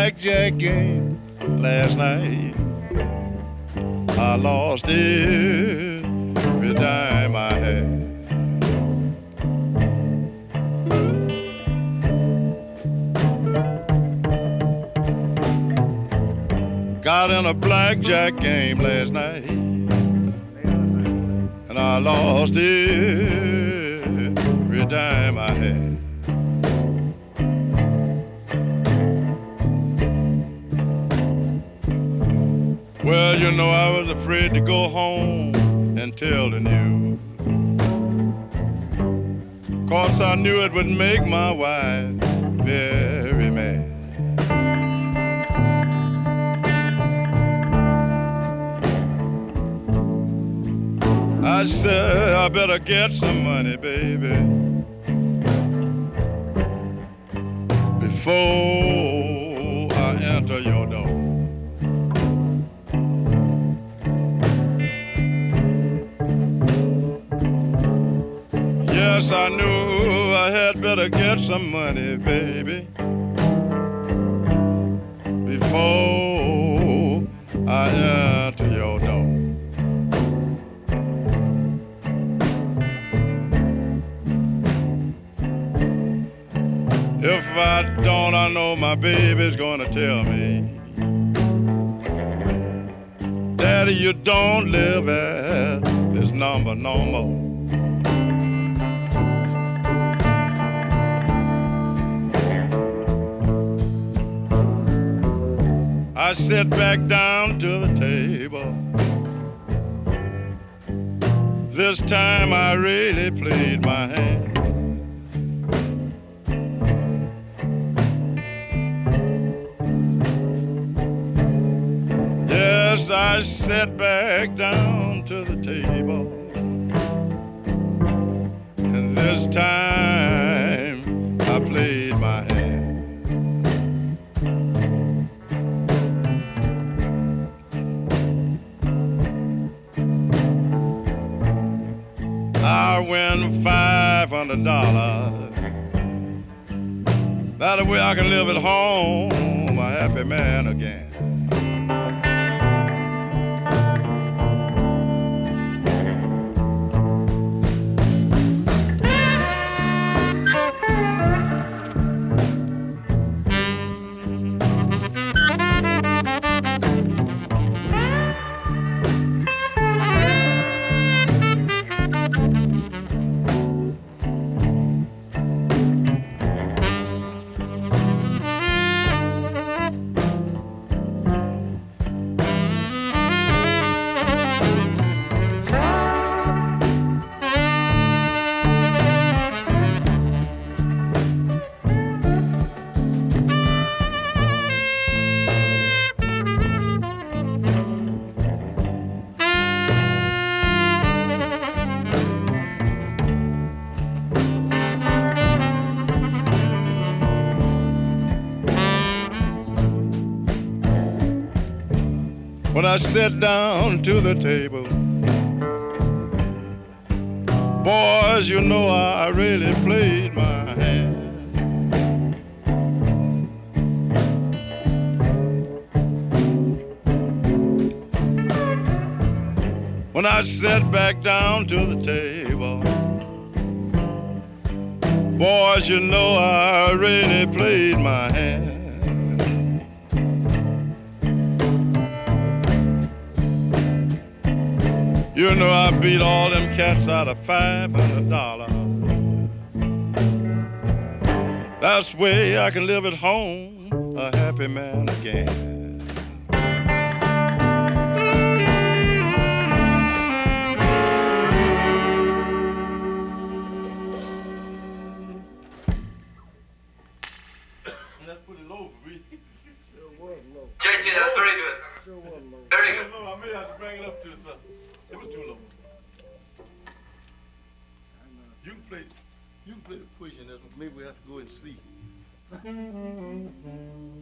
blackjack game last night. I lost every dime I had. Got in a blackjack game last night, and I lost every dime I had. Well, you know, I was afraid to go home and tell the news, 'cause I knew it would make my wife very mad. I said, I better get some money, baby, before I enter your door. Yes, I knew I had better get some money, baby, before I enter your door. If I don't, I know my baby's gonna tell me, Daddy, you don't live at this number no more. I sit back down to the table. This time I really played my hand. Yes, I sat back down to the table, and this time I played my hand. I win $500. That way I can live at home, a happy man again. When I sat down to the table, boys, you know I really played my hand. When I sat back down to the table, boys, you know I really played my hand. You know I beat all them cats out of $500. That's the way I can live at home, a happy man again. Let's put it low for me. Sure was low. JT, that's very good. Sure was low. Very good. I may have to bring it up to the top. It was too low. You can play the push, and maybe we have to go and sleep.